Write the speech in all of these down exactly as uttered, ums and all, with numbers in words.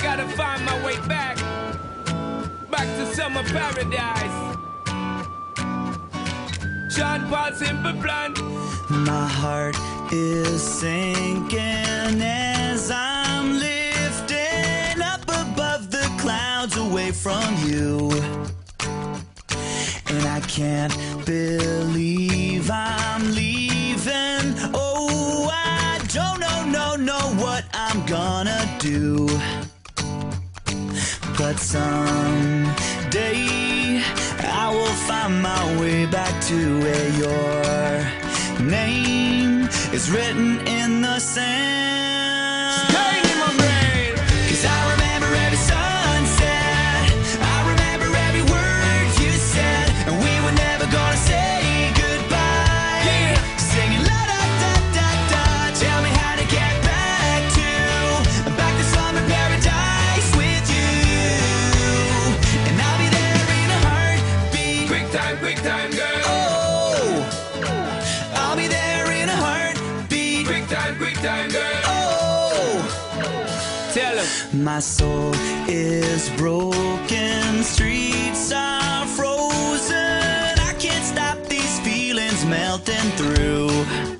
gotta find my way back, back to summer paradise. Sean Paul, Simple Plan. My heart is sinking as I'm lifting up above the clouds away from you. And I can't believe I'm leaving. Oh, I don't know, no, know what I'm gonna do. But someday I will find my way back to where your name is written in the sand. Staying in my brain. 'Cause I remember every sunset, I remember every word you said, and we were never gonna say goodbye. Yeah. Singing la da da da da, tell me how to get back to, back to summer paradise with you. And I'll be there in a heartbeat. Quick time, quick time, girl. Oh, I'll be there in a heartbeat. Quick time, quick time, girl. Oh, Tell him. my soul is broken, streets are frozen. I can't stop these feelings melting through.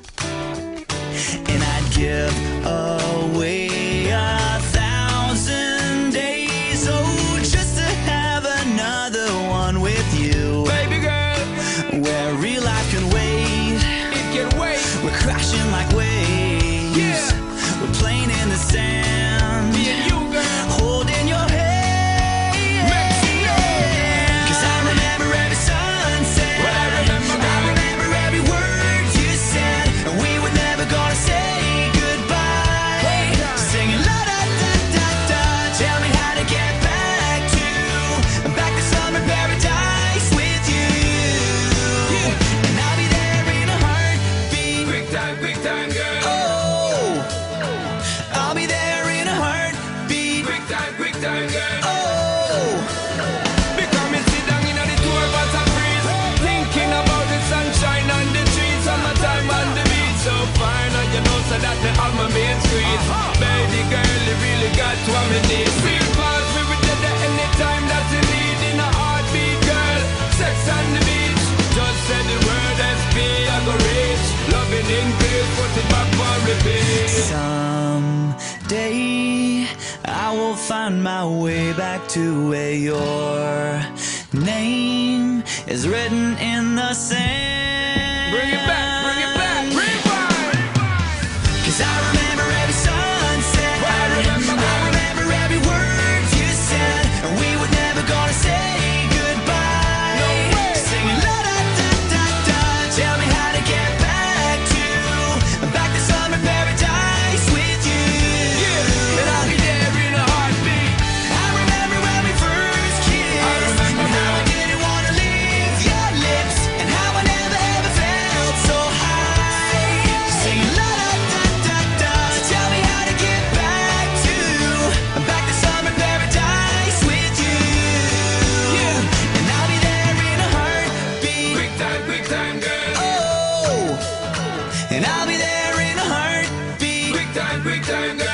And I'd give away a thousand days, oh, just to have another one with you. Baby girl, Where real life can wait, it can wait. we're crashing like waves. Yeah. We're playing in the sand, Me and you, girl. holding your hand. Make me know. 'Cause I remember every sunset, Well, I remember, I baby. remember every word you said, and we were never gonna say goodbye. Hold on. Singing la da da da da, tell me how to get back to, back to summer paradise with you. Yeah. And I'll be there in a heartbeat. Quick time, quick time, girl. Oh, I'll be there in a heartbeat. Quick time, quick time, girl. Oh, Because me sit down in the tour bus and breeze, thinking about the sunshine on the trees, summertime on the beach. So fine, and you know so that me on my main street. Baby girl, you really got what me need. Real fast, we will get there anytime that you need. In a heartbeat, girl, sex on the beach. Just say the word S P, I go reach. Loving increase, put it back for repeat. someday I will find my way back to where your name is written in the sand. Bring it back, bring it back, rewind. 'Cause I remember every sunset, Well, I remember, I remember every word you said, and we were never gonna say goodbye. No way. Singing la da da da da, tell me how to get back to, back to summer paradise with you. Yeah, and I'll be there in a heartbeat. I remember when we first kissed, I remember, and how I girl. didn't wanna leave your lips, and how I never ever felt so high. Singing la da da da da, tell me how to get back to, back to summer paradise with you. Yeah. And I'll be there in a heartbeat. Quick time, quick time, girl. Oh, and I'll be there in a heartbeat. Quick time, quick time, girl.